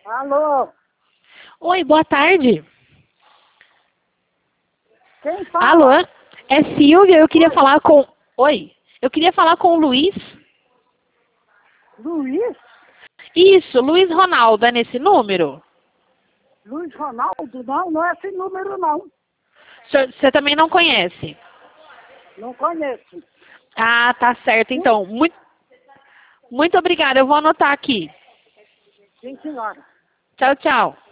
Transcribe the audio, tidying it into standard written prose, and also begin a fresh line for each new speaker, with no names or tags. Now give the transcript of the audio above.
Alô?
Oi, boa tarde.
Quem fala?
Alô? É Silvia, eu queria
Oi.
falar com... Oi, eu queria falar com o Luiz.
Luiz?
Isso, Luiz Ronaldo, é nesse número?
Luiz Ronaldo? Não, não é esse número, não.
Você também não conhece?
Não conheço.
Ah, tá certo, então. Muito obrigada, eu vou anotar aqui.
Sim, senhora.
Tchau, tchau.